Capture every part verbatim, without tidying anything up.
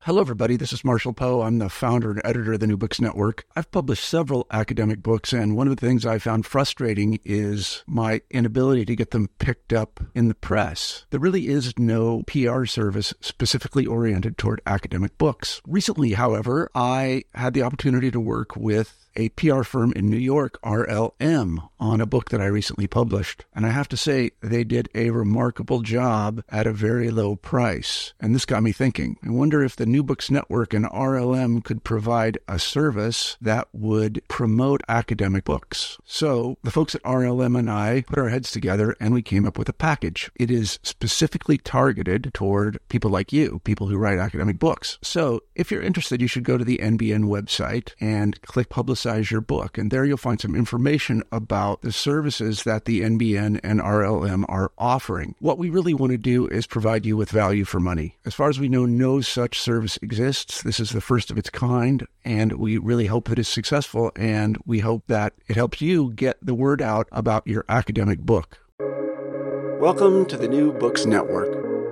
Hello, everybody. This is Marshall Poe. I'm the founder and editor of the New Books Network. I've published several academic books, and one of the things I found frustrating is my inability to get them picked up in the press. There really is no P R service specifically oriented toward academic books. Recently, however, I had the opportunity to work with a P R firm in New York, R L M, on a book that I recently published. And I have to say, they did a remarkable job at a very low price. And this got me thinking. I wonder if the New Books Network and R L M could provide a service that would promote academic books. So the folks at R L M and I put our heads together and we came up with a package. It is specifically targeted toward people like you, people who write academic books. So if you're interested, you should go to the N B N website and click Publicize your book. And there you'll find some information about the services that the N B N and R L M are offering. What we really want to do is provide you with value for money. As far as we know, no such service exists. This is the first of its kind, and we really hope that it's successful, and we hope that it helps you get the word out about your academic book. Welcome to the New Books Network.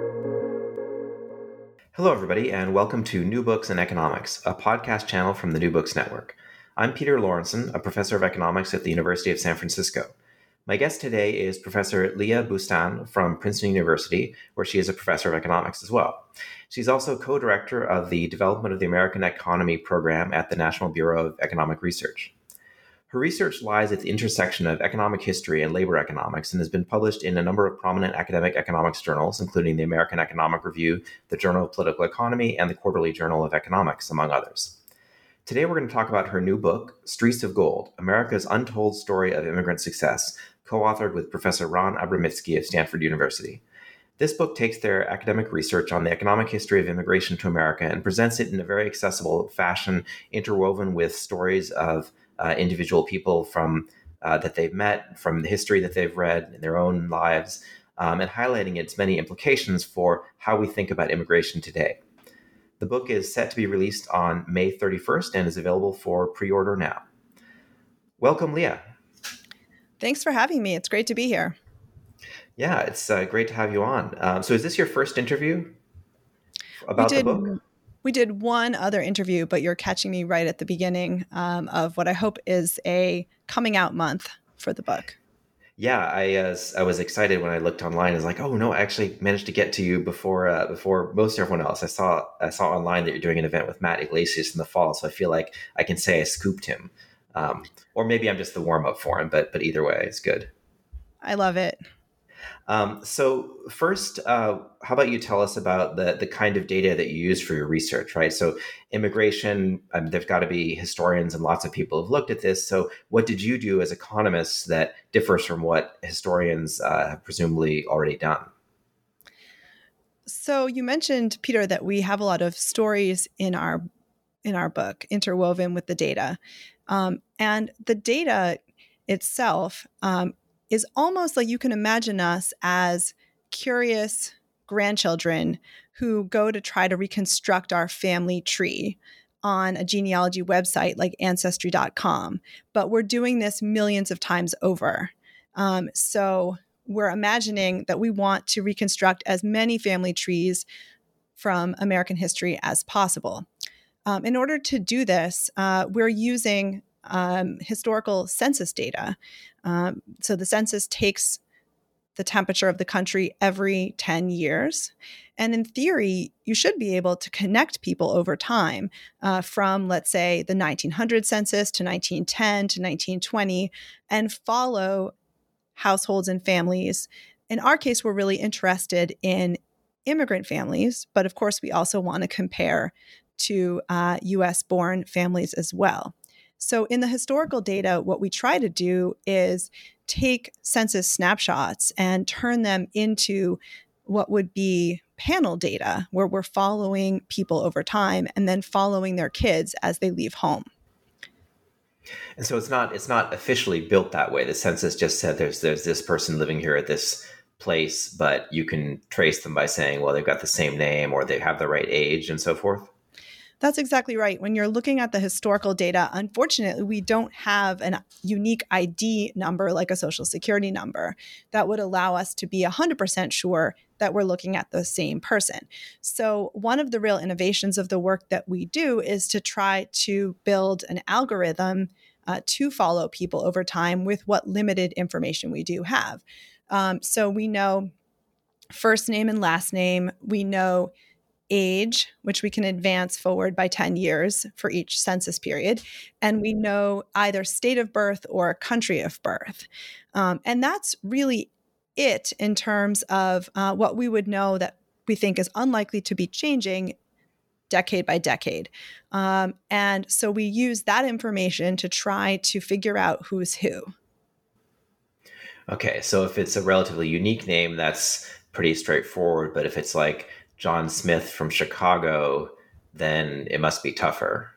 Hello, everybody, and welcome to New Books in Economics, a podcast channel from the New Books Network. I'm Peter Lawrenson, a professor of economics at the University of San Francisco. My guest today is Professor Leah Boustan from Princeton University, where she is a professor of economics as well. She's also co-director of the Development of the American Economy program at the National Bureau of Economic Research. Her research lies at the intersection of economic history and labor economics and has been published in a number of prominent academic economics journals, including the American Economic Review, the Journal of Political Economy, and the Quarterly Journal of Economics, among others. Today, we're going to talk about her new book, Streets of Gold, America's Untold Story of Immigrant Success, co-authored with Professor Ron Abramitsky of Stanford University. This book takes their academic research on the economic history of immigration to America and presents it in a very accessible fashion, interwoven with stories of uh, individual people from uh, that they've met, from the history that they've read in their own lives, um, and highlighting its many implications for how we think about immigration today. The book is set to be released on May thirty-first and is available for pre-order now. Welcome, Leah. Thanks for having me. It's great to be here. Yeah, it's uh, great to have you on. Um, so is this your first interview about we did, the book? We did one other interview, but you're catching me right at the beginning um, of what I hope is a coming out month for the book. Yeah, I uh, I was excited when I looked online. I was like, oh no, I actually managed to get to you before uh, before most everyone else. I saw I saw online that you're doing an event with Matt Iglesias in the fall, so I feel like I can say I scooped him, um, or maybe I'm just the warm up for him. But but either way, it's good. I love it. Um, so first, uh, how about you tell us about the the kind of data that you use for your research, right? So immigration, um, there's got to be historians and lots of people have looked at this. So what did you do as economists that differs from what historians uh, have presumably already done? So you mentioned, Peter, that we have a lot of stories in our in our book interwoven with the data. Um, and the data itself um, is almost like you can imagine us as curious grandchildren who go to try to reconstruct our family tree on a genealogy website like ancestry dot com. But we're doing this millions of times over. Um, so we're imagining that we want to reconstruct as many family trees from American history as possible. Um, in order to do this, uh, we're using um, historical census data. Um, so the census takes the temperature of the country every ten years. And in theory, you should be able to connect people over time uh, from, let's say, the nineteen hundred census to nineteen ten to nineteen twenty and follow households and families. In our case, we're really interested in immigrant families, but of course, we also want to compare to uh, U S-born families as well. So in the historical data, what we try to do is take census snapshots and turn them into what would be panel data, where we're following people over time and then following their kids as they leave home. And so it's not it's not officially built that way. The census just said there's there's this person living here at this place, but you can trace them by saying, well, they've got the same name or they have the right age and so forth. That's exactly right. When you're looking at the historical data, unfortunately, we don't have a unique I D number like a social security number that would allow us to be one hundred percent sure that we're looking at the same person. So one of the real innovations of the work that we do is to try to build an algorithm uh, to follow people over time with what limited information we do have. Um, so we know first name and last name. We know age, which we can advance forward by ten years for each census period. And we know either state of birth or country of birth. Um, and that's really it in terms of uh, what we would know that we think is unlikely to be changing decade by decade. Um, and so we use that information to try to figure out who's who. Okay, so if it's a relatively unique name, that's pretty straightforward. But if it's like John Smith from Chicago, then it must be tougher.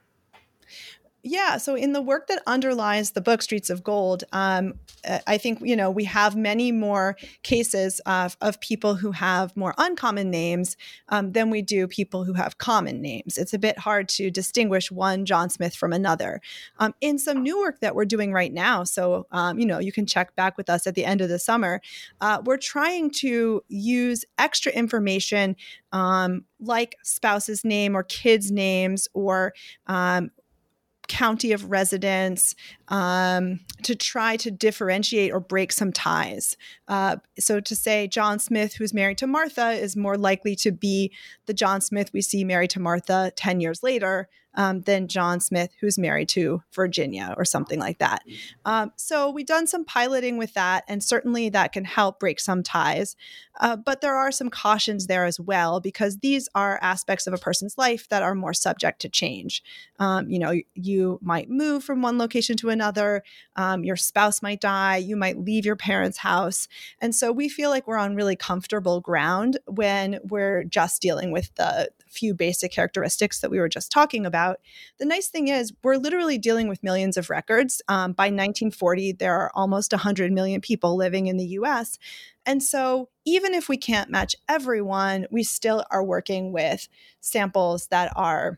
Yeah. So in the work that underlies the book Streets of Gold, um, I think, you know, we have many more cases of, of people who have more uncommon names um, than we do people who have common names. It's a bit hard to distinguish one John Smith from another. Um, in some new work that we're doing right now, so, um, you know, you can check back with us at the end of the summer, uh, we're trying to use extra information um, like spouse's name or kids' names or um, county of residence um, to try to differentiate or break some ties. Uh, so to say John Smith, who's married to Martha, is more likely to be the John Smith we see married to Martha ten years later um, than John Smith, who's married to Virginia or something like that. Um, so we've done some piloting with that, and certainly that can help break some ties. Uh, but there are some cautions there as well, because these are aspects of a person's life that are more subject to change. Um, you know, you might move from one location to another. Um, your spouse might die. You might leave your parents' house. And so we feel like we're on really comfortable ground when we're just dealing with the few basic characteristics that we were just talking about. The nice thing is we're literally dealing with millions of records. Um, by nineteen forty, there are almost one hundred million people living in the U S. And so even if we can't match everyone, we still are working with samples that are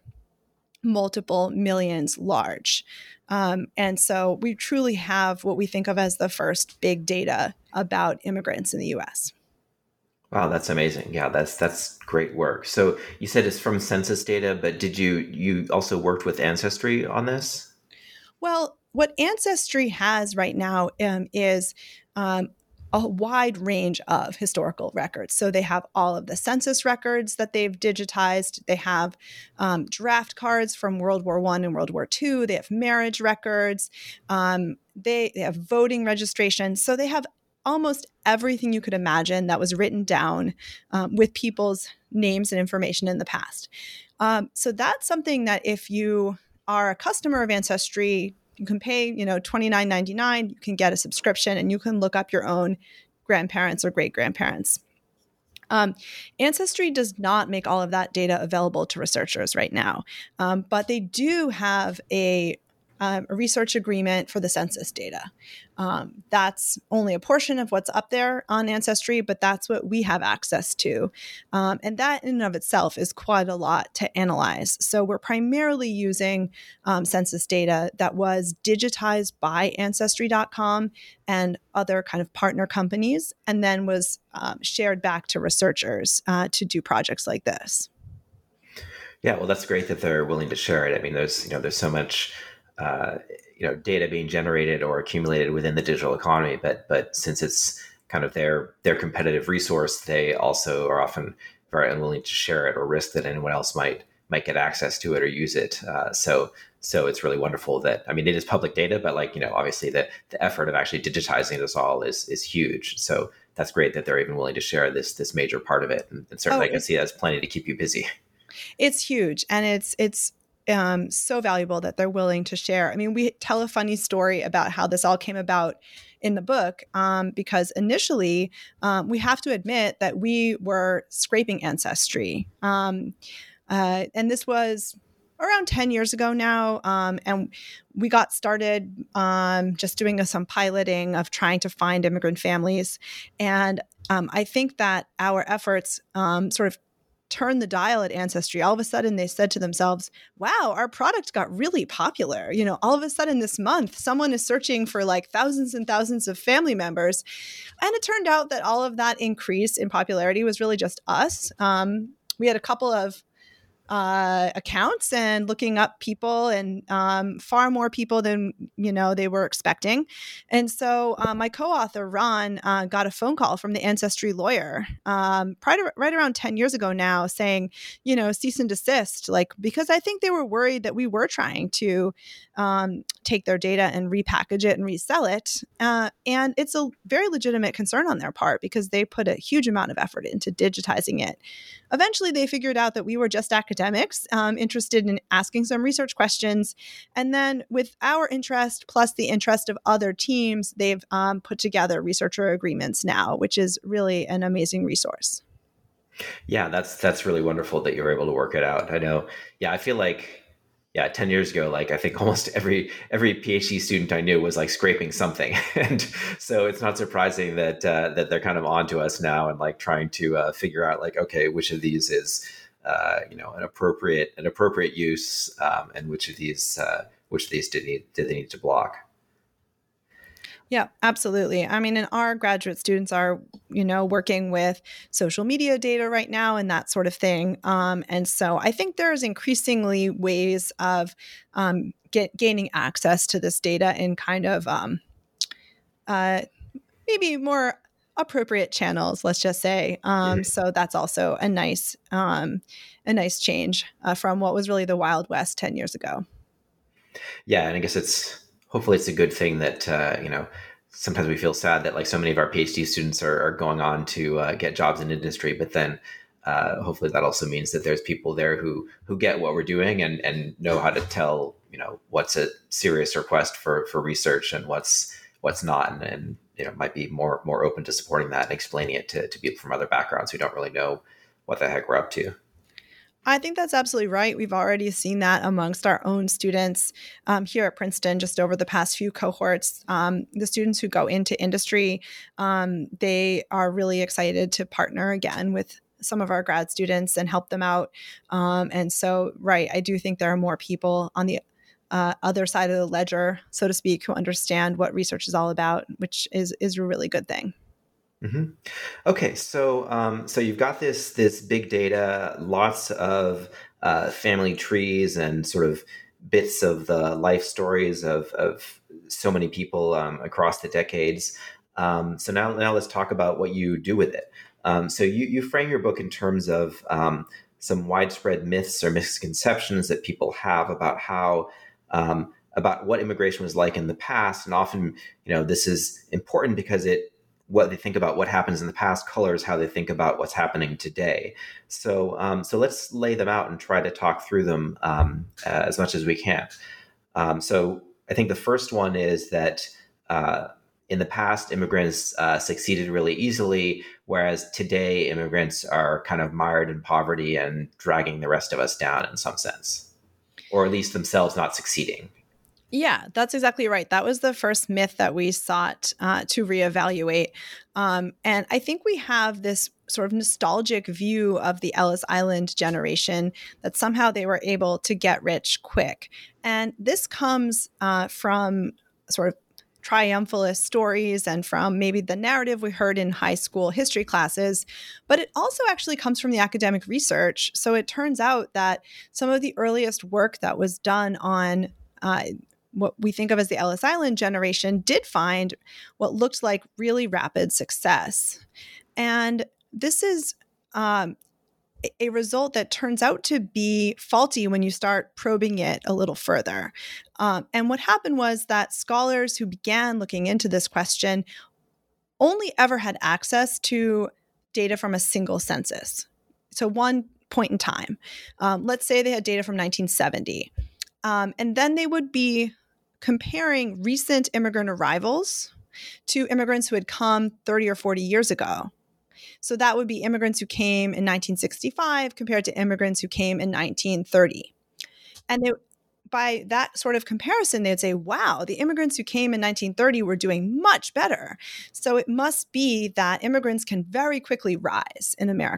multiple millions large. Um, and so we truly have what we think of as the first big data about immigrants in the U S. Wow, that's amazing. Yeah, that's that's great work. So you said it's from census data, but did you you also worked with Ancestry on this? Well, what Ancestry has right now um, is um, a wide range of historical records. So they have all of the census records that they've digitized. They have um, draft cards from World War One and World War Two. They have marriage records. Um, they, they have voting registration. So they have almost everything you could imagine that was written down um, with people's names and information in the past. Um, so that's something that if you are a customer of Ancestry, you can pay, you know, twenty-nine ninety-nine. You can get a subscription and you can look up your own grandparents or great-grandparents. Um, Ancestry does not make all of that data available to researchers right now, um, but they do have a Um, a research agreement for the census data. Um, that's only a portion of what's up there on Ancestry, but that's what we have access to. Um, and that in and of itself is quite a lot to analyze. So we're primarily using um, census data that was digitized by Ancestry dot com and other kind of partner companies, and then was um, shared back to researchers uh, to do projects like this. Yeah, well, that's great that they're willing to share it. I mean, there's, you know, there's so much Uh, you know, data being generated or accumulated within the digital economy, but but since it's kind of their their competitive resource, they also are often very unwilling to share it or risk that anyone else might might get access to it or use it. Uh, so so it's really wonderful that, I mean, it is public data, but like, you know, obviously the the effort of actually digitizing this all is is huge. So that's great that they're even willing to share this this major part of it, and, and certainly oh, I can see that's plenty to keep you busy. It's huge, and it's it's. Um, so valuable that they're willing to share. I mean, we tell a funny story about how this all came about in the book, um, because initially um, we have to admit that we were scraping Ancestry. Um, uh, and this was around ten years ago now. Um, and we got started um, just doing a, some piloting of trying to find immigrant families. And um, I think that our efforts um, sort of turned the dial at Ancestry. All of a sudden, they said to themselves, wow, our product got really popular. You know, all of a sudden this month, someone is searching for like thousands and thousands of family members. And it turned out that all of that increase in popularity was really just us. Um, we had a couple of uh, accounts and looking up people, and um, far more people than, you know, they were expecting. And so uh, my co-author, Ron, uh, got a phone call from the Ancestry lawyer um, right, right around ten years ago now saying, you know, cease and desist, like, because I think they were worried that we were trying to um, take their data and repackage it and resell it. Uh, and it's a very legitimate concern on their part because they put a huge amount of effort into digitizing it. Eventually, they figured out that we were just academics um, interested in asking some research questions. And then with our interest plus the interest of other teams, they've um, put together researcher agreements now, which is really an amazing resource. Yeah, that's that's really wonderful that you were able to work it out. I know. Yeah, I feel like, yeah, ten years ago, like I think almost every every PhD student I knew was like scraping something, and so it's not surprising that uh, that they're kind of onto us now and like trying to uh, figure out like, okay, which of these is uh, you know an appropriate an appropriate use, um, and which of these uh, which of these did need did they need to block. Yeah, absolutely. I mean, and our graduate students are, you know, working with social media data right now and that sort of thing. Um, and so I think there's increasingly ways of um, get, gaining access to this data in kind of um, uh, maybe more appropriate channels, let's just say. Um, mm-hmm. So that's also a nice, um, a nice change uh, from what was really the Wild West ten years ago. Yeah, and I guess it's hopefully it's a good thing that, uh, you know, sometimes we feel sad that like so many of our PhD students are, are going on to uh, get jobs in industry, but then uh, hopefully that also means that there's people there who who get what we're doing and, and know how to tell, you know, what's a serious request for, for research and what's what's not, and, and you know, might be more more open to supporting that and explaining it to, to people from other backgrounds who don't really know what the heck we're up to. I think that's absolutely right. We've already seen that amongst our own students um, here at Princeton, just over the past few cohorts. Um, the students who go into industry, um, they are really excited to partner again with some of our grad students and help them out. Um, and so, right, I do think there are more people on the uh, other side of the ledger, so to speak, who understand what research is all about, which is is a really good thing. Mm-hmm. Okay, so um, so you've got this this big data, lots of uh, family trees and sort of bits of the life stories of of so many people um, across the decades. Um, so now now let's talk about what you do with it. Um, so you you frame your book in terms of um, some widespread myths or misconceptions that people have about how um, about what immigration was like in the past, and often, you know, this is important because it. What they think about what happens in the past colors how they think about what's happening today. So, um, so let's lay them out and try to talk through them um, uh, as much as we can. Um, so, I think the first one is that uh, in the past, immigrants uh, succeeded really easily, whereas today, immigrants are kind of mired in poverty and dragging the rest of us down in some sense, or at least themselves not succeeding. Yeah, that's exactly right. That was the first myth that we sought uh, to reevaluate. Um, and I think we have this sort of nostalgic view of the Ellis Island generation that somehow they were able to get rich quick. And this comes uh, from sort of triumphalist stories and from maybe the narrative we heard in high school history classes, but it also actually comes from the academic research. So it turns out that some of the earliest work that was done on uh, what we think of as the Ellis Island generation did find what looked like really rapid success. And this is um, a result that turns out to be faulty when you start probing it a little further. Um, and what happened was that scholars who began looking into this question only ever had access to data from a single census. So one point in time. Um, let's say they had data from nineteen seventy. Um, and then they would be comparing recent immigrant arrivals to immigrants who had come thirty or forty years ago. So that would be immigrants who came in nineteen sixty-five compared to immigrants who came in nineteen thirty. And they, by that sort of comparison, they'd say, wow, the immigrants who came in nineteen thirty were doing much better. So it must be that immigrants can very quickly rise in America.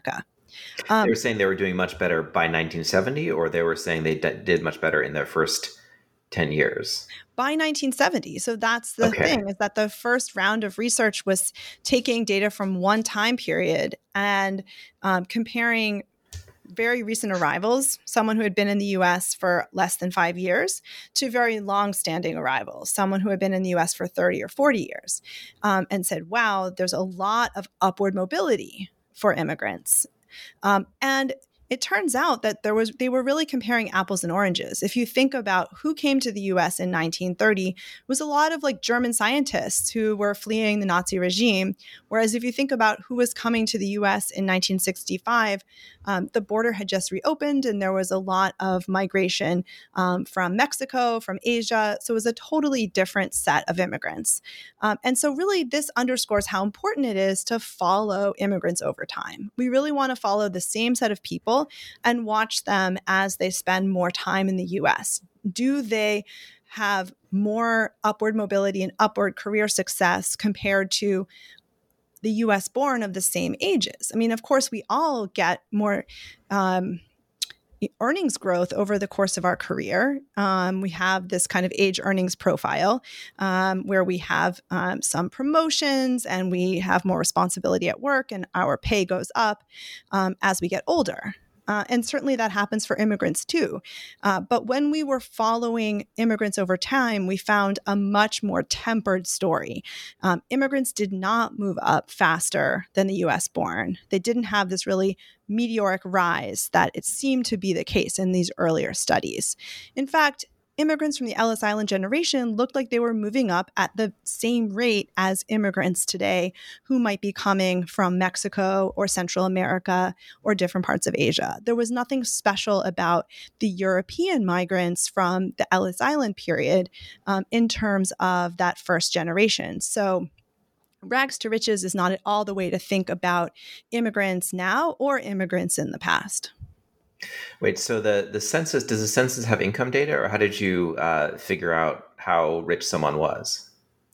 Um, they were saying they were doing much better by nineteen seventy, or they were saying they d- did much better in their first ten years? By nineteen seventy. So that's the Okay. thing, is that the first round of research was taking data from one time period and um, comparing very recent arrivals, someone who had been in the U S for less than five years, to very long-standing arrivals, someone who had been in the U S for thirty or forty years, um, and said, wow, there's a lot of upward mobility for immigrants. Um, and it turns out that there was they were really comparing apples and oranges. If you think about who came to the U S in nineteen thirty, it was a lot of like German scientists who were fleeing the Nazi regime. Whereas if you think about who was coming to the U S in nineteen sixty-five, um, the border had just reopened and there was a lot of migration um, from Mexico, from Asia. So it was a totally different set of immigrants. Um, and so really this underscores how important it is to follow immigrants over time. We really want to follow the same set of people and watch them as they spend more time in the U S. Do they have more upward mobility and upward career success compared to the U S born of the same ages? I mean, of course, we all get more um, earnings growth over the course of our career. Um, we have this kind of age earnings profile um, where we have um, some promotions and we have more responsibility at work and our pay goes up um, as we get older. Uh, and certainly that happens for immigrants too. Uh, but when we were following immigrants over time, we found a much more tempered story. Um, immigrants did not move up faster than the U S born. They didn't have this really meteoric rise that it seemed to be the case in these earlier studies. In fact, immigrants from the Ellis Island generation looked like they were moving up at the same rate as immigrants today who might be coming from Mexico or Central America or different parts of Asia. There was nothing special about the European migrants from the Ellis Island period um, in terms of that first generation. So rags to riches is not at all the way to think about immigrants now or immigrants in the past. Wait, so the, the census, does the census have income data, or how did you uh, figure out how rich someone was?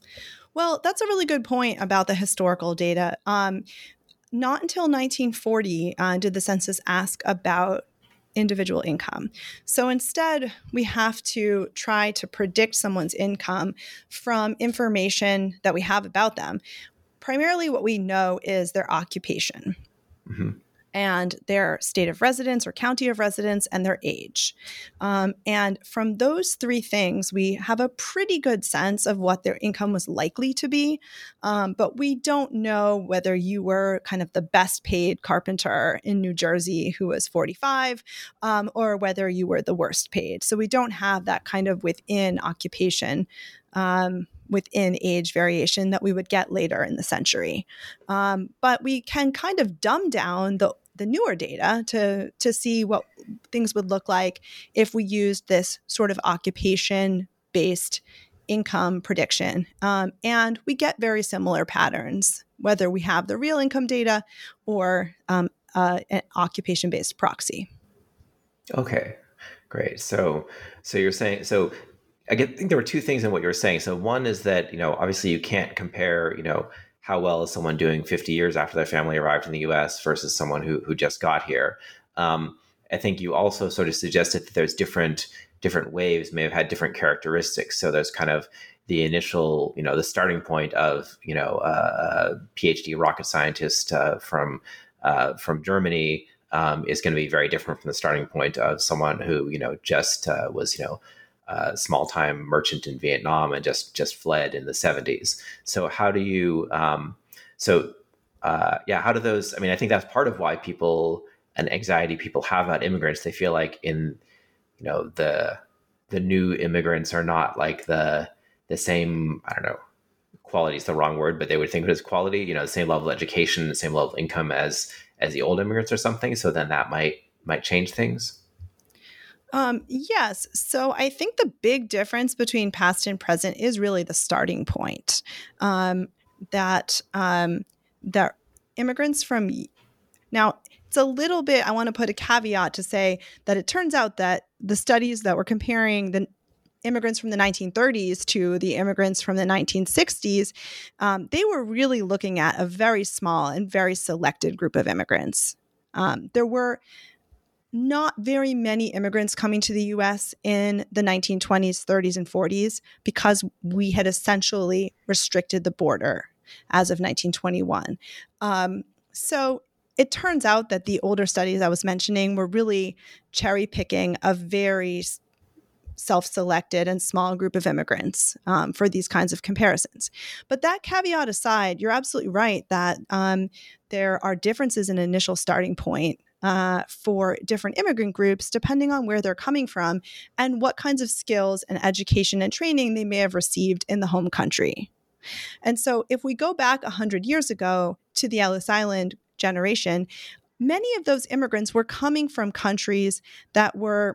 Well, that's a really good point about the historical data. Um, not until nineteen forty uh, did the census ask about individual income. So instead, we have to try to predict someone's income from information that we have about them. Primarily, what we know is their occupation. Mm-hmm. And their state of residence or county of residence and their age. Um, and from those three things, we have a pretty good sense of what their income was likely to be. Um, but we don't know whether you were kind of the best paid carpenter in New Jersey who was forty-five um, or whether you were the worst paid. So we don't have that kind of within occupation um, within age variation that we would get later in the century. Um, but we can kind of dumb down the the newer data to, to see what things would look like if we used this sort of occupation-based income prediction. Um, and we get very similar patterns, whether we have the real income data or um, uh, an occupation-based proxy. Okay, great. So, so you're saying, so I get, I think there were two things in what you were saying. So one is that, you know, obviously you can't compare, you know, how well is someone doing fifty years after their family arrived in the U S versus someone who who just got here. Um, I think you also sort of suggested that there's different different waves may have had different characteristics. So there's kind of the initial, you know, the starting point of, you know, uh, a PhD rocket scientist uh, from uh, from Germany um, is going to be very different from the starting point of someone who, you know, just uh, was, you know, Uh, small-time merchant in Vietnam and just just fled in the seventies. So how do you, um, so uh, yeah, how do those, I mean, I think that's part of why people and anxiety people have about immigrants. They feel like in, you know, the the new immigrants are not like the the same, I don't know, quality is the wrong word, but they would think of it as quality, you know, the same level of education, the same level of income as as the old immigrants or something. So then that might might change things. Um, yes. So I think the big difference between past and present is really the starting point. Um, that um, that immigrants from now, it's a little bit, I want to put a caveat to say that it turns out that the studies that were comparing the immigrants from the nineteen thirties to the immigrants from the nineteen sixties, um, they were really looking at a very small and very selected group of immigrants. Um, there were not very many immigrants coming to the U S in the nineteen twenties, thirties, and forties because we had essentially restricted the border as of nineteen twenty-one. Um, so it turns out that the older studies I was mentioning were really cherry picking a very self-selected and small group of immigrants um, for these kinds of comparisons. But that caveat aside, you're absolutely right that um, there are differences in initial starting point Uh, for different immigrant groups, depending on where they're coming from and what kinds of skills and education and training they may have received in the home country. And so if we go back one hundred years ago to the Ellis Island generation, many of those immigrants were coming from countries that were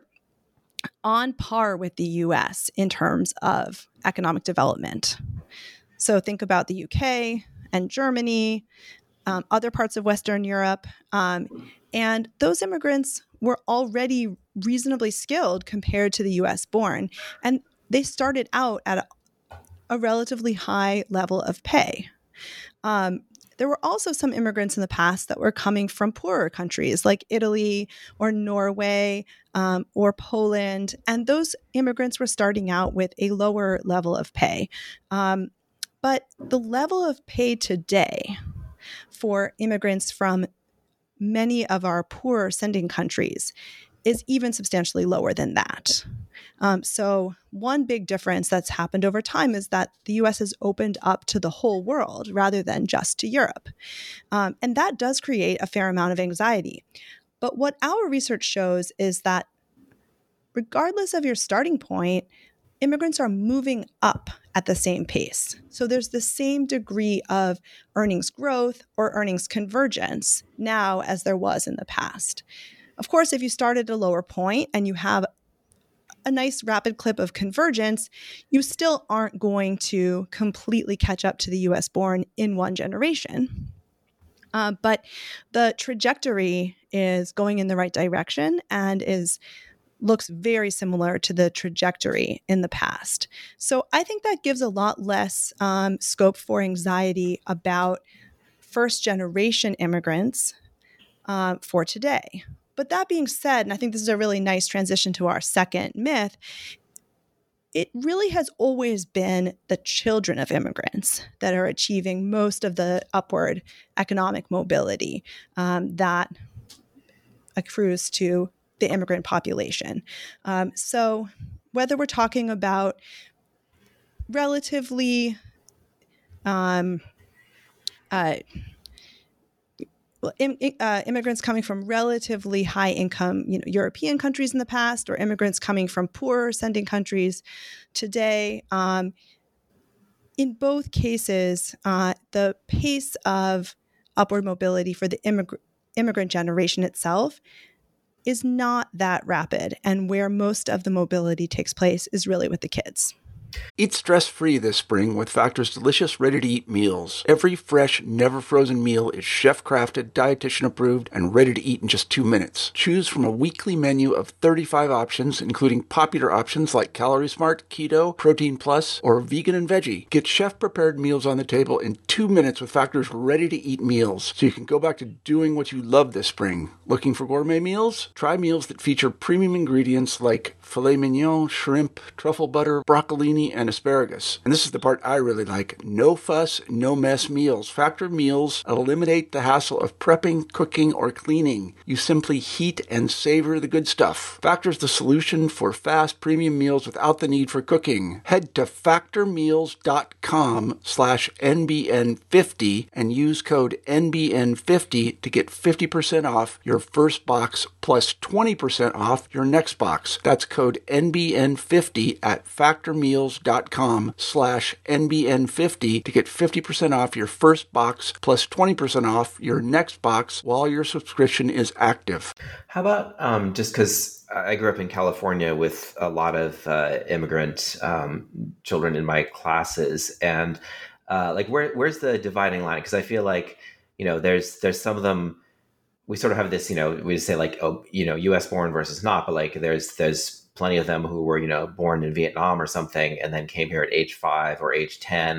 on par with the U S in terms of economic development. So think about the U K and Germany, um, other parts of Western Europe. Um, And those immigrants were already reasonably skilled compared to the U S born. And they started out at a, a relatively high level of pay. Um, there were also some immigrants in the past that were coming from poorer countries like Italy or Norway um, or Poland. And those immigrants were starting out with a lower level of pay. Um, but the level of pay today for immigrants from many of our poorer sending countries is even substantially lower than that. Um, so one big difference that's happened over time is that the U S has opened up to the whole world rather than just to Europe. Um, and that does create a fair amount of anxiety. But what our research shows is that regardless of your starting point, immigrants are moving up at the same pace. So there's the same degree of earnings growth or earnings convergence now as there was in the past. Of course, if you start at a lower point and you have a nice rapid clip of convergence, you still aren't going to completely catch up to the U S born in one generation. Uh, but the trajectory is going in the right direction and is looks very similar to the trajectory in the past. So I think that gives a lot less um, scope for anxiety about first-generation immigrants uh, for today. But that being said, and I think this is a really nice transition to our second myth, it really has always been the children of immigrants that are achieving most of the upward economic mobility um, that accrues to the immigrant population. Um, so whether we're talking about relatively um, uh, im- uh, immigrants coming from relatively high income, you know, European countries in the past, or immigrants coming from poorer sending countries today, um, in both cases, uh, the pace of upward mobility for the immig- immigrant generation itself is not that rapid, and where most of the mobility takes place is really with the kids. Eat stress-free this spring with Factor's delicious, ready-to-eat meals. Every fresh, never-frozen meal is chef-crafted, dietitian-approved, and ready to eat in just two minutes. Choose from a weekly menu of thirty-five options, including popular options like Calorie Smart, Keto, Protein Plus, or Vegan and Veggie. Get chef-prepared meals on the table in two minutes with Factor's ready-to-eat meals, so you can go back to doing what you love this spring. Looking for gourmet meals? Try meals that feature premium ingredients like filet mignon, shrimp, truffle butter, broccolini, and asparagus. And this is the part I really like. No fuss, no mess meals. Factor meals eliminate the hassle of prepping, cooking, or cleaning. You simply heat and savor the good stuff. Factor's the solution for fast premium meals without the need for cooking. Head to factormeals.com slash NBN50 and use code N B N fifty to get fifty percent off your first box plus twenty percent off your next box. That's code N B N fifty at factormeals.com slash NBN50 to get fifty percent off your first box plus twenty percent off your next box while your subscription is active. How about, um, just because I grew up in California with a lot of uh, immigrant um, children in my classes, and uh, like where where's the dividing line? Because I feel like, you know, there's there's some of them, we sort of have this, you know, we just say like, oh, you know, U S born versus not, but like there's there's plenty of them who were, you know, born in Vietnam or something, and then came here at age five or age ten.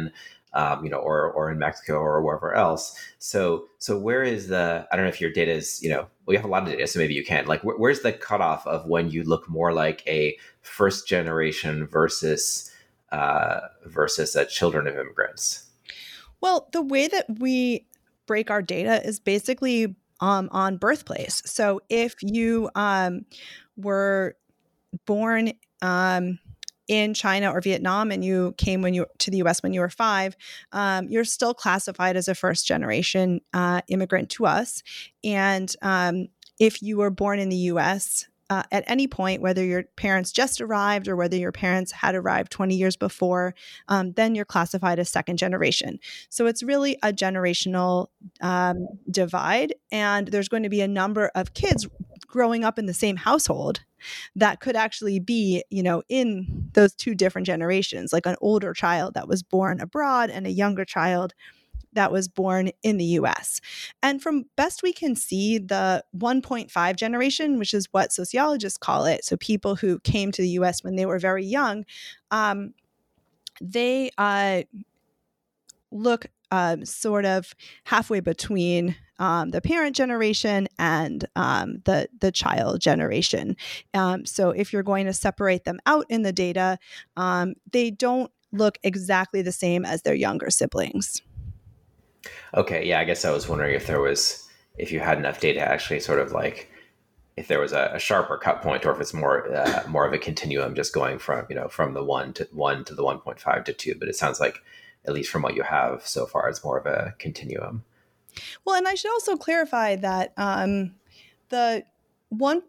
um, you know, or or in Mexico or wherever else. So so where is the, I don't know if your data is, you know, well, you have a lot of data, so maybe you can, like, wh- where's the cutoff of when you look more like a first generation versus uh, versus uh, children of immigrants? Well, the way that we break our data is basically um, on birthplace. So if you um, were born um, in China or Vietnam and you came when you to the U S when you were five, um, you're still classified as a first generation uh, immigrant to us. And um, if you were born in the U S uh, at any point, whether your parents just arrived or whether your parents had arrived twenty years before, um, then you're classified as second generation. So it's really a generational um, divide. And there's going to be a number of kids growing up in the same household that could actually be, you know, in those two different generations, like an older child that was born abroad and a younger child that was born in the U S. And from best we can see, the one point five generation, which is what sociologists call it, so people who came to the U S when they were very young, um, they uh, look um, sort of halfway between um, the parent generation and um, the the child generation. Um, so if you're going to separate them out in the data, um, they don't look exactly the same as their younger siblings. Okay, yeah, I guess I was wondering if there was, if you had enough data actually sort of like, if there was a, a sharper cut point, or if it's more uh, more of a continuum, just going from, you know, from the one to one to the one point five to two. But it sounds like, at least from what you have so far, it's more of a continuum. Well, and I should also clarify that um, the one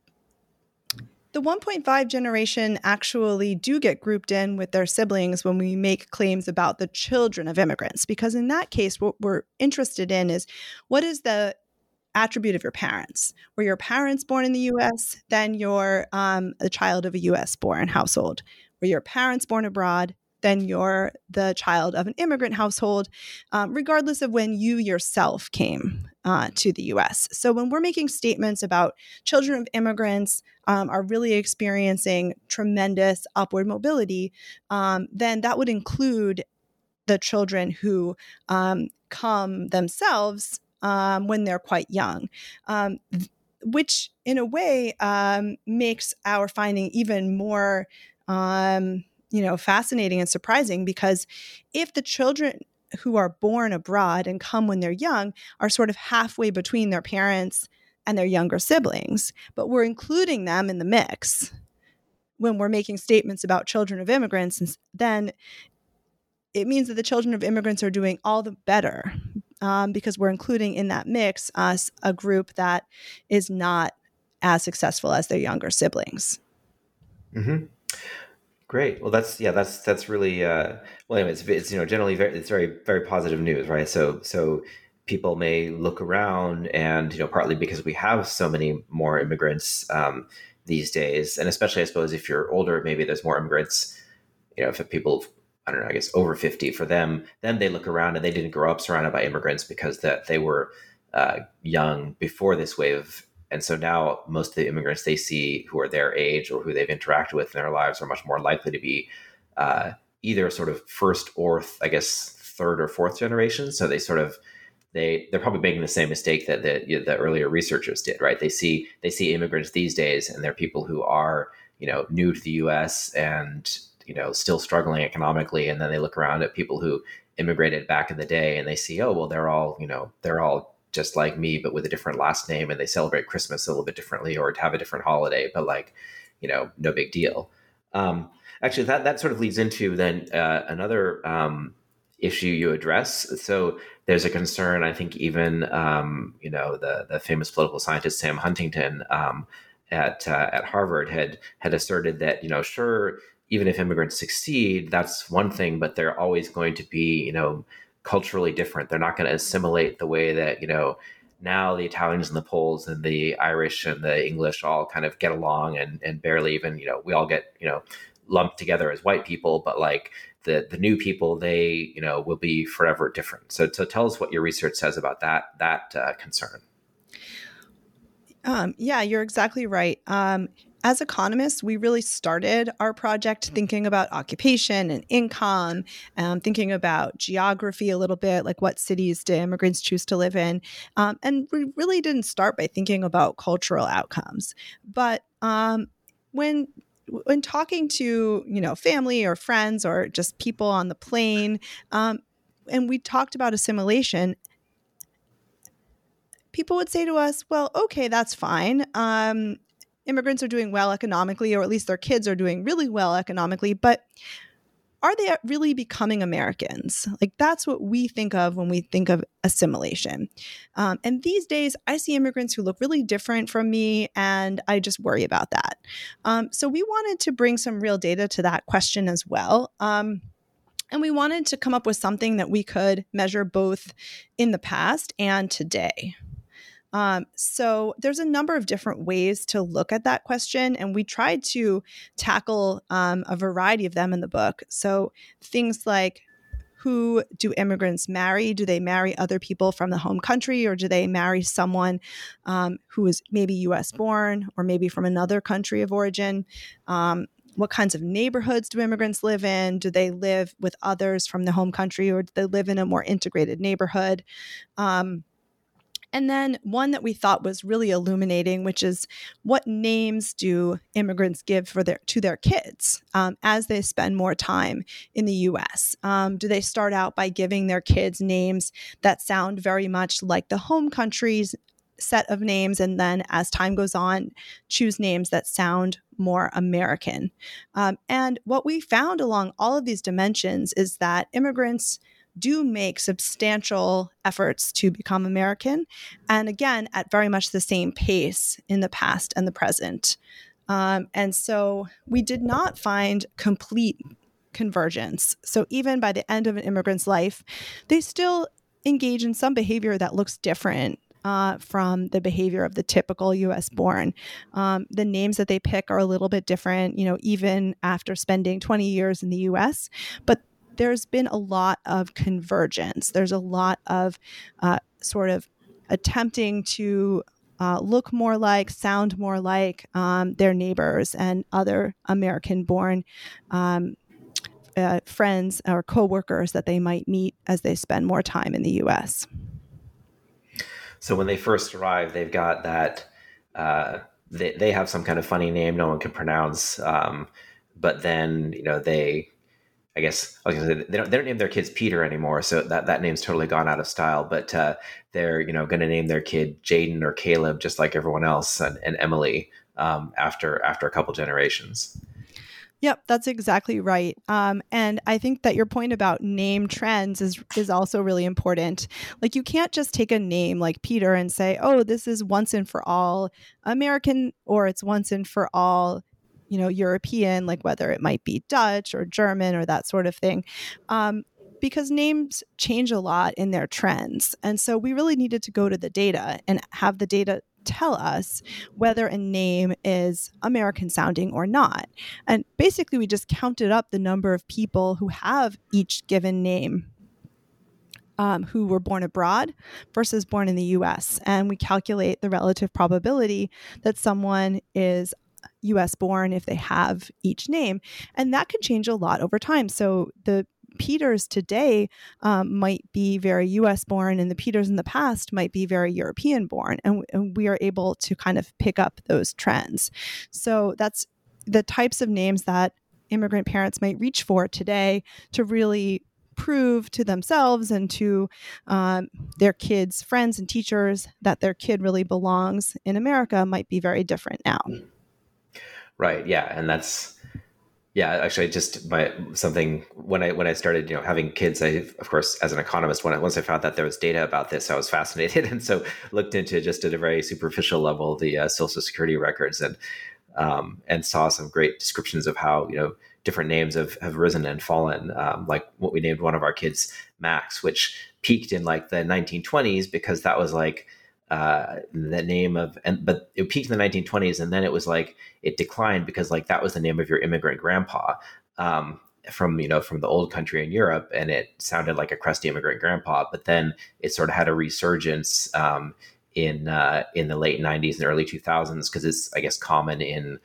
the one point five generation actually do get grouped in with their siblings when we make claims about the children of immigrants, because in that case, what we're interested in is what is the attribute of your parents. Were your parents born in the U S, then you're um, a child of a U S born household. Were your parents born abroad, then you're the child of an immigrant household, um, regardless of when you yourself came uh, to the U S. So when we're making statements about children of immigrants um, are really experiencing tremendous upward mobility, um, then that would include the children who um, come themselves um, when they're quite young, um, th- which in a way um, makes our finding even more um, you know, fascinating and surprising, because if the children who are born abroad and come when they're young are sort of halfway between their parents and their younger siblings, but we're including them in the mix when we're making statements about children of immigrants, then it means that the children of immigrants are doing all the better um, because we're including in that mix us a group that is not as successful as their younger siblings. Mm-hmm. Great. Well, that's, yeah, that's, that's really, uh, well, anyway, it's, it's, you know, generally very, it's very, very positive news, right? So, so people may look around and, you know, partly because we have so many more immigrants um, these days, and especially, I suppose, if you're older, maybe there's more immigrants, you know, if people, I don't know, I guess over fifty, for them, then they look around and they didn't grow up surrounded by immigrants because that they were uh, young before this wave. And so now most of the immigrants they see who are their age or who they've interacted with in their lives are much more likely to be uh, either sort of first or, th- I guess, third or fourth generation. So they sort of, they, they're probably making the same mistake that the, you know, the earlier researchers did, right? They see, they see immigrants these days and they're people who are, you know, new to the U S and, you know, still struggling economically. And then they look around at people who immigrated back in the day and they see, oh, well, they're all, you know, they're all just like me, but with a different last name, and they celebrate Christmas a little bit differently or have a different holiday, but like, you know, no big deal. Um, actually, that, that sort of leads into then uh, another um, issue you address. So there's a concern, I think even, um, you know, the, the famous political scientist, Sam Huntington um, at, uh, at Harvard had, had asserted that, you know, sure, even if immigrants succeed, that's one thing, but they're always going to be, you know, culturally different. They're not going to assimilate the way that, you know, now the Italians and the Poles and the Irish and the English all kind of get along and, and barely even, you know, we all get, you know, lumped together as white people, but like the, the new people, they, you know, will be forever different. So, so tell us what your research says about that, that uh, concern. Um, yeah, you're exactly right. Um, as economists, we really started our project thinking about occupation and income, um, thinking about geography a little bit, like what cities do immigrants choose to live in. Um, and we really didn't start by thinking about cultural outcomes. But um, when when talking to, you know, family or friends or just people on the plane, um, and we talked about assimilation, people would say to us, well, okay, that's fine. Um, immigrants are doing well economically, or at least their kids are doing really well economically, but are they really becoming Americans? Like, that's what we think of when we think of assimilation. Um, and these days, I see immigrants who look really different from me, and I just worry about that. Um, so we wanted to bring some real data to that question as well. Um, and we wanted to come up with something that we could measure both in the past and today. Um, so there's a number of different ways to look at that question, and we tried to tackle um, a variety of them in the book. So things like, who do immigrants marry? Do they marry other people from the home country, or do they marry someone um, who is maybe U S born or maybe from another country of origin? Um, what kinds of neighborhoods do immigrants live in? Do they live with others from the home country, or do they live in a more integrated neighborhood? Um, And then one that we thought was really illuminating, which is, what names do immigrants give for their to their kids um, as they spend more time in the U S? Um, do they start out by giving their kids names that sound very much like the home country's set of names, and then as time goes on, choose names that sound more American? Um, and what we found along all of these dimensions is that immigrants do make substantial efforts to become American, and again, at very much the same pace in the past and the present. Um, and so we did not find complete convergence. So even by the end of an immigrant's life, they still engage in some behavior that looks different Uh, from the behavior of the typical U S born. Um, the names that they pick are a little bit different, you know, even after spending twenty years in the U S, but there's been a lot of convergence. There's a lot of uh, sort of attempting to uh, look more like, sound more like um, their neighbors and other American-born um, uh, friends or coworkers that they might meet as they spend more time in the U S. So when they first arrive, they've got that, uh, they, they have some kind of funny name no one can pronounce. Um, but then, you know, they, I guess, I was gonna say, they don't, they don't name their kids Peter anymore. So that, that name's totally gone out of style, but uh, they're, you know, going to name their kid Jaden or Caleb, just like everyone else, and, and Emily um, after, after a couple generations. Yep, that's exactly right. Um, and I think that your point about name trends is is also really important. Like, you can't just take a name like Peter and say, oh, this is once and for all American, or it's once and for all, you know, European, like whether it might be Dutch or German or that sort of thing. Um, because names change a lot in their trends. And so we really needed to go to the data and have the data tell us whether a name is American sounding or not. And basically, we just counted up the number of people who have each given name um, who were born abroad versus born in the U S. And we calculate the relative probability that someone is U S born if they have each name. And that can change a lot over time. So the Peters today um, might be very U S born, and the Peters in the past might be very European born. And, and we are able to kind of pick up those trends. So that's the types of names that immigrant parents might reach for today to really prove to themselves and to um, their kids' friends and teachers that their kid really belongs in America might be very different now. Right. Yeah. And that's, yeah, actually just my, something when I, when I started, you know, having kids, I, of course, as an economist, when I, once I found that there was data about this, I was fascinated. And so looked into just at a very superficial level, the uh, Social Security records, and, um, and saw some great descriptions of how, you know, different names have, have risen and fallen. Um, like what we named one of our kids Max, which peaked in like the nineteen twenties because that was like, uh, the name of, and, but it peaked in the nineteen twenties. And then it was like, it declined because like, that was the name of your immigrant grandpa, um, from, you know, from the old country in Europe. And it sounded like a crusty immigrant grandpa, but then it sort of had a resurgence, um, in, uh, in the late nineties and early two thousands. Cause it's, I guess, common in,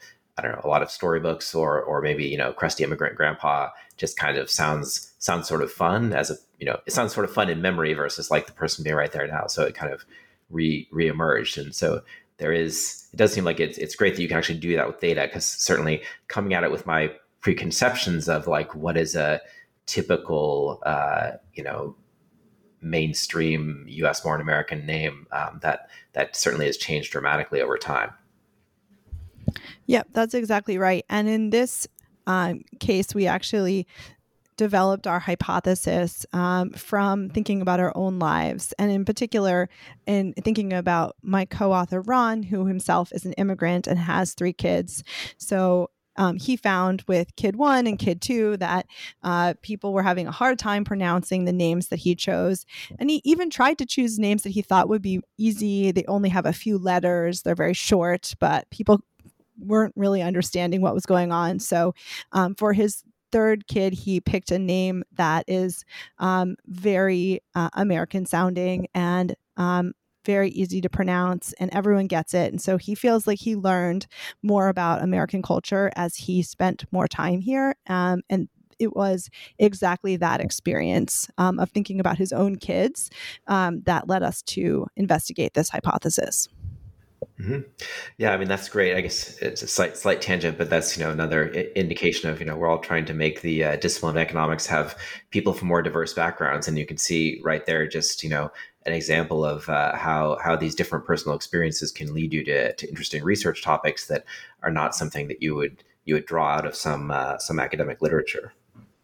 I don't know, a lot of storybooks, or or maybe, you know, Crusty Immigrant Grandpa just kind of sounds sounds sort of fun as a, you know, it sounds sort of fun in memory versus like the person being right there now. So it kind of re reemerged. And so there is, it does seem like it's it's great that you can actually do that with data, because certainly coming at it with my preconceptions of like what is a typical uh, you know, mainstream U S born American name, um, that that certainly has changed dramatically over time. Yeah, that's exactly right. And in this um, case, we actually developed our hypothesis um, from thinking about our own lives. And in particular, in thinking about my co-author, Ron, who himself is an immigrant and has three kids. So um, he found with kid one and kid two that uh, people were having a hard time pronouncing the names that he chose. And he even tried to choose names that he thought would be easy. They only have a few letters. They're very short, but people weren't really understanding what was going on. So um, for his third kid, he picked a name that is um, very uh, American sounding and um, very easy to pronounce, and everyone gets it. And so he feels like he learned more about American culture as he spent more time here. Um, and it was exactly that experience um, of thinking about his own kids um, that led us to investigate this hypothesis. Mm-hmm. Yeah, I mean, that's great. I guess it's a slight, slight tangent, but that's, you know, another I- indication of, you know, we're all trying to make the uh, discipline of economics have people from more diverse backgrounds. And you can see right there just, you know, an example of uh, how how these different personal experiences can lead you to, to interesting research topics that are not something that you would you would draw out of some uh, some academic literature.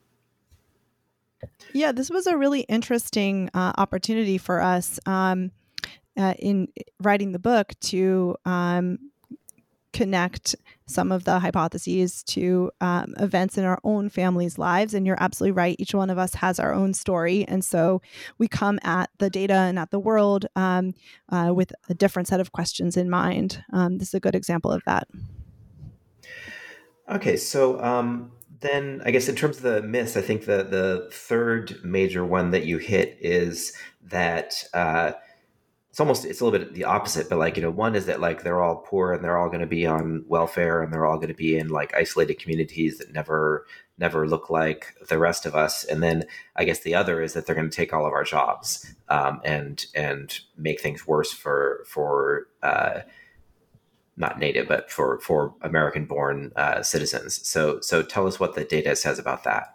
Yeah, this was a really interesting uh, opportunity for us. Um, Uh, in writing the book to um, connect some of the hypotheses to um, events in our own family's lives. And you're absolutely right. Each one of us has our own story. And so we come at the data and at the world um, uh, with a different set of questions in mind. Um, this is a good example of that. Okay, so um, then I guess in terms of the myths, I think the, the third major one that you hit is that uh, it's almost, it's a little bit the opposite, but like, you know, one is that like they're all poor and they're all going to be on welfare and they're all going to be in like isolated communities that never, never look like the rest of us. And then I guess the other is that they're going to take all of our jobs um, and, and make things worse for, for uh, not native, but for, for American born uh, citizens. So, so tell us what the data says about that.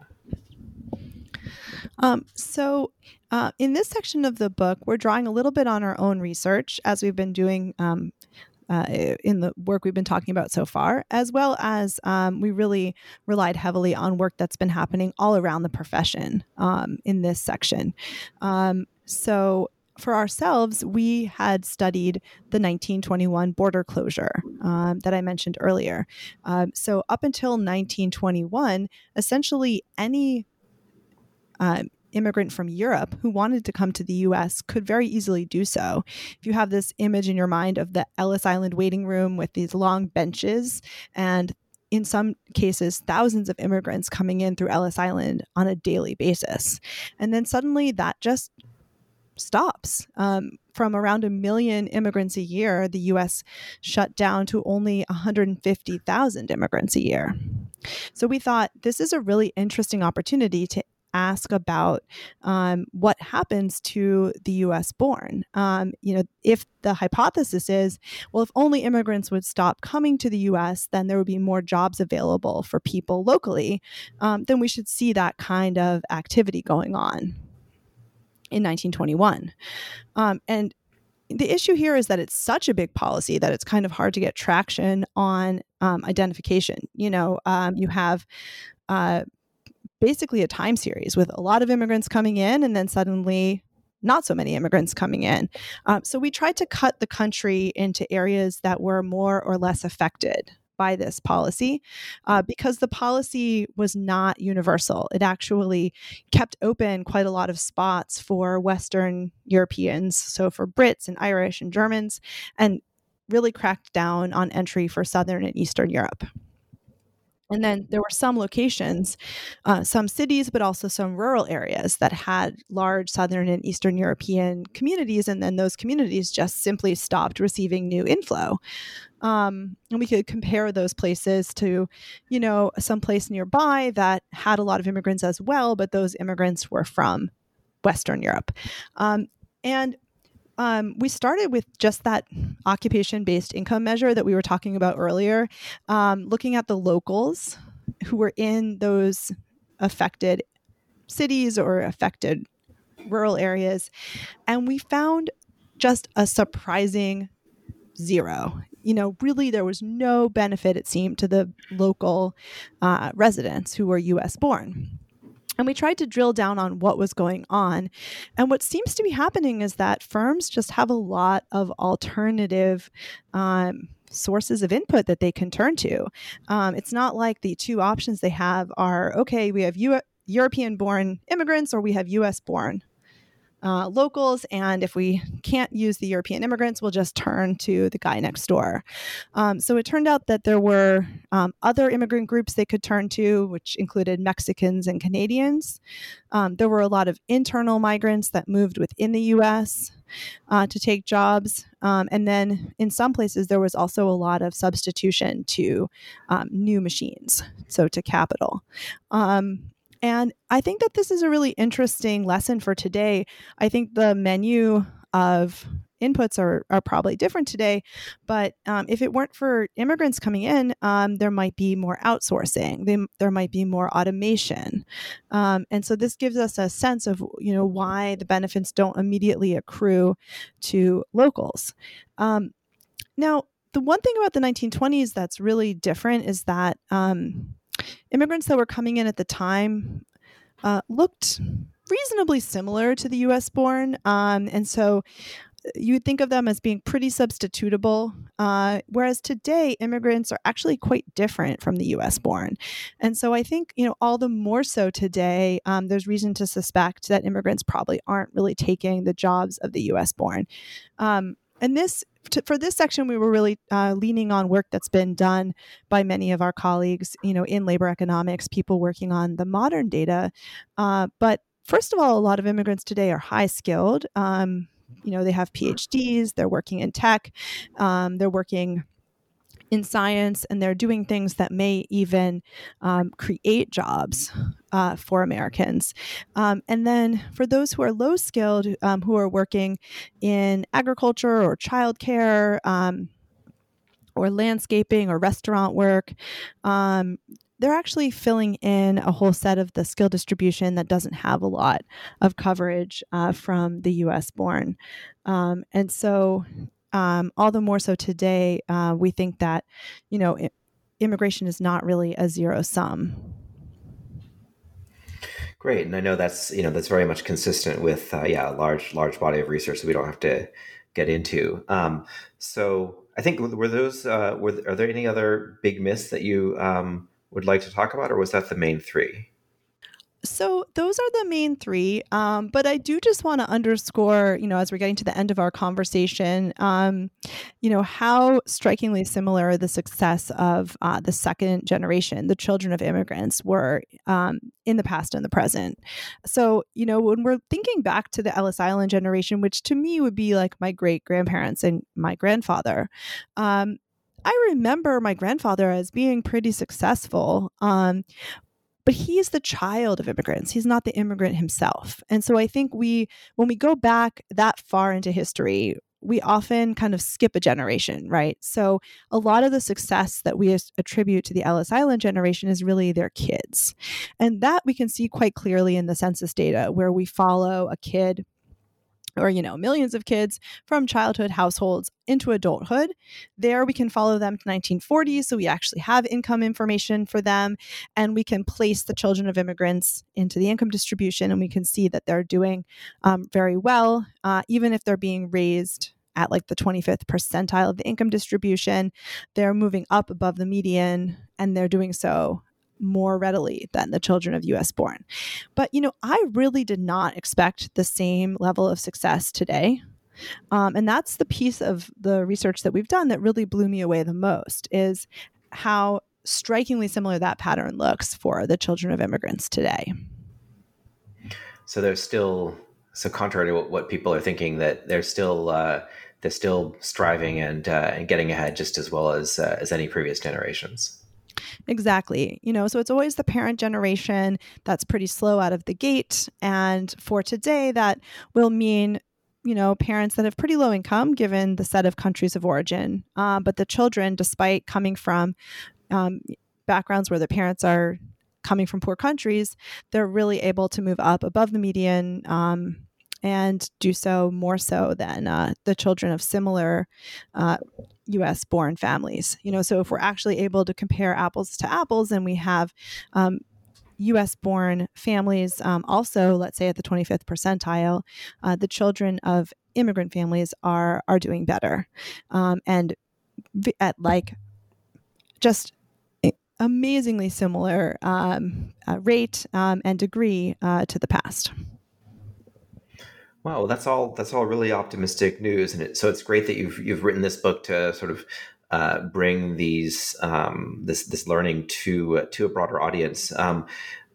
Um, so uh, in this section of the book, we're drawing a little bit on our own research as we've been doing um, uh, in the work we've been talking about so far, as well as um, we really relied heavily on work that's been happening all around the profession um, in this section. Um, so for ourselves, we had studied the nineteen twenty-one border closure um, that I mentioned earlier. Um, so up until nineteen twenty-one, essentially any Uh, immigrant from Europe who wanted to come to the U S could very easily do so. If you have this image in your mind of the Ellis Island waiting room with these long benches, and in some cases, thousands of immigrants coming in through Ellis Island on a daily basis. And then suddenly that just stops. Um, from around a million immigrants a year, the U S shut down to only one hundred fifty thousand immigrants a year. So we thought this is a really interesting opportunity to ask about um, what happens to the U S born. Um, you know, if the hypothesis is, well, if only immigrants would stop coming to the U S, then there would be more jobs available for people locally, um, then we should see that kind of activity going on in nineteen twenty-one. Um, and the issue here is that it's such a big policy that it's kind of hard to get traction on um, identification. You know, um, you have uh, basically a time series with a lot of immigrants coming in and then suddenly not so many immigrants coming in. Um, so we tried to cut the country into areas that were more or less affected by this policy uh, because the policy was not universal. It actually kept open quite a lot of spots for Western Europeans, so for Brits and Irish and Germans, and really cracked down on entry for Southern and Eastern Europe. And then there were some locations, uh, some cities, but also some rural areas that had large Southern and Eastern European communities. And then those communities just simply stopped receiving new inflow. Um, and we could compare those places to, you know, some place nearby that had a lot of immigrants as well, but those immigrants were from Western Europe. Um, and um, we started with just that occupation-based income measure that we were talking about earlier, um, looking at the locals who were in those affected cities or affected rural areas. And we found just a surprising zero. You know, really, there was no benefit, it seemed, to the local uh, residents who were U S born. And we tried to drill down on what was going on. And what seems to be happening is that firms just have a lot of alternative um, sources of input that they can turn to. Um, it's not like the two options they have are, okay, we have U- European-born immigrants or we have U S-born Uh, locals, and if we can't use the European immigrants, we'll just turn to the guy next door. Um, so it turned out that there were um, other immigrant groups they could turn to, which included Mexicans and Canadians. Um, there were a lot of internal migrants that moved within the U S uh, to take jobs. Um, and then in some places, there was also a lot of substitution to um, new machines, so to capital. Um, And I think that this is a really interesting lesson for today. I think the menu of inputs are, are probably different today, but um, if it weren't for immigrants coming in, um, there might be more outsourcing. They, there might be more automation. Um, and so this gives us a sense of, you know, why the benefits don't immediately accrue to locals. Um, now, the one thing about the nineteen twenties that's really different is that um, immigrants that were coming in at the time uh, looked reasonably similar to the U S born. Um, and so you would think of them as being pretty substitutable, uh, whereas today immigrants are actually quite different from the U S born. And so I think, you know, all the more so today, um, there's reason to suspect that immigrants probably aren't really taking the jobs of the U S born. Um, and this To, for this section, we were really uh, leaning on work that's been done by many of our colleagues, you know, in labor economics, people working on the modern data. Uh, but first of all, a lot of immigrants today are high skilled. Um, you know, they have P H Ds, they're working in tech, um, they're working in science, and they're doing things that may even um, create jobs uh, for Americans. Um, and then for those who are low skilled, um, who are working in agriculture or childcare um, or landscaping or restaurant work, um, they're actually filling in a whole set of the skill distribution that doesn't have a lot of coverage uh, from the U S born. Um, and so Um, all the more so today, uh, we think that, you know, I- immigration is not really a zero sum. Great, and I know that's you know that's very much consistent with uh, yeah a large large body of research that we don't have to get into. Um, so I think were those uh, were are there any other big myths that you um, would like to talk about, or was that the main three? So those are the main three. Um, but I do just want to underscore, you know, as we're getting to the end of our conversation, um, you know, how strikingly similar the success of uh, the second generation, the children of immigrants, were um, in the past and the present. So, you know, when we're thinking back to the Ellis Island generation, which to me would be like my great grandparents and my grandfather, um, I remember my grandfather as being pretty successful. Um, But he is the child of immigrants. He's not the immigrant himself. And so I think we, when we go back that far into history, we often kind of skip a generation, right? So a lot of the success that we attribute to the Ellis Island generation is really their kids. And that we can see quite clearly in the census data, where we follow a kid or, you know, millions of kids from childhood households into adulthood. There we can follow them to nineteen forty. So we actually have income information for them, and we can place the children of immigrants into the income distribution, and we can see that they're doing um, very well, uh, even if they're being raised at like the twenty-fifth percentile of the income distribution. They're moving up above the median, and they're doing so more readily than the children of U S born. But, you know, I really did not expect the same level of success today. Um, and that's the piece of the research that we've done that really blew me away the most, is how strikingly similar that pattern looks for the children of immigrants today. So there's still, so contrary to what, what people are thinking, that there's still uh, they're still striving and uh, and getting ahead just as well as uh, as any previous generations. Exactly. You know, so it's always the parent generation that's pretty slow out of the gate. And for today, that will mean, you know, parents that have pretty low income given the set of countries of origin. Uh, but the children, despite coming from um, backgrounds where the parents are coming from poor countries, they're really able to move up above the median um, and do so more so than uh, the children of similar uh, U S born families. You know, so if we're actually able to compare apples to apples, and we have um, U S born families um, also, let's say at the twenty-fifth percentile, uh, the children of immigrant families are are doing better, um, and at like just amazingly similar um, uh, rate um, and degree uh, to the past. Wow, well, that's all. That's all really optimistic news, and it, so it's great that you've you've written this book to sort of uh, bring these um, this this learning to uh, to a broader audience. Um,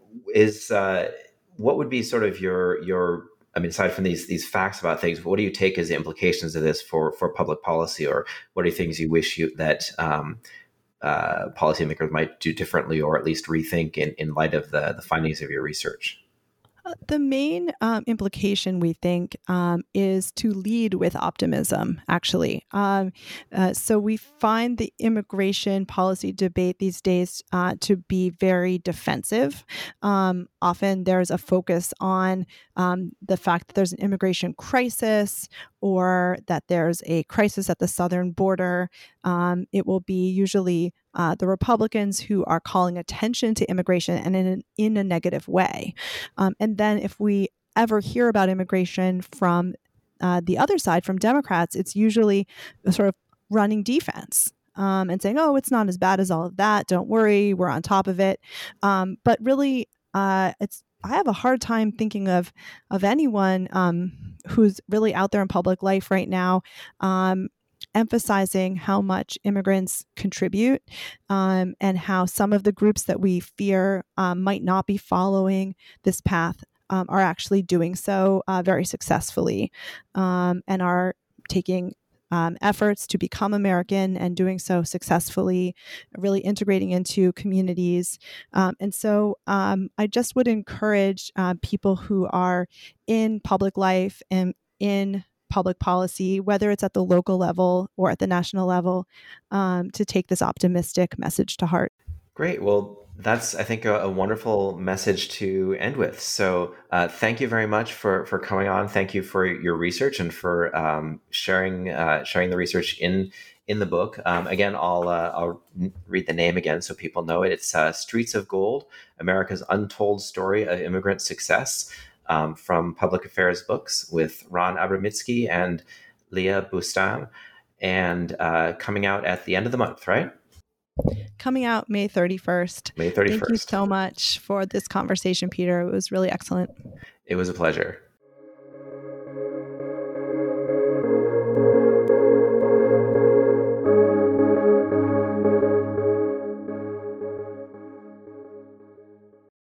is uh, what would be sort of your your I mean, aside from these these facts about things, what do you take as the implications of this for for public policy, or what are things you wish you that um, uh, policymakers might do differently, or at least rethink in, in light of the the findings of your research? The main um, implication, we think, um, is to lead with optimism, actually. Um, uh, so we find the immigration policy debate these days uh, to be very defensive. Um, often there's a focus on um, the fact that there's an immigration crisis, or that there's a crisis at the southern border. Um, it will be usually uh, the Republicans who are calling attention to immigration, and in, an, in a negative way. Um, and then if we ever hear about immigration from uh, the other side, from Democrats, it's usually a sort of running defense um, and saying, oh, it's not as bad as all of that. Don't worry, we're on top of it. Um, but really, uh, it's I have a hard time thinking of of anyone um, who's really out there in public life right now um, emphasizing how much immigrants contribute um, and how some of the groups that we fear um, might not be following this path um, are actually doing so uh, very successfully um, and are taking Um, efforts to become American and doing so successfully, really integrating into communities. Um, and so um, I just would encourage uh, people who are in public life and in public policy, whether it's at the local level or at the national level, um, to take this optimistic message to heart. Great. Well, that's, I think, a, a wonderful message to end with. So uh, thank you very much for, for coming on. Thank you for your research and for um, sharing uh, sharing the research in in the book. Um, again, I'll uh, I'll read the name again so people know it. It's uh, Streets of Gold, America's Untold Story of Immigrant Success, um, from Public Affairs Books, with Ron Abramitsky and Leah Boustan, and uh, coming out at the end of the month, right? Coming out May thirty-first. May thirty-first. Thank you so much for this conversation, Peter. It was really excellent. It was a pleasure.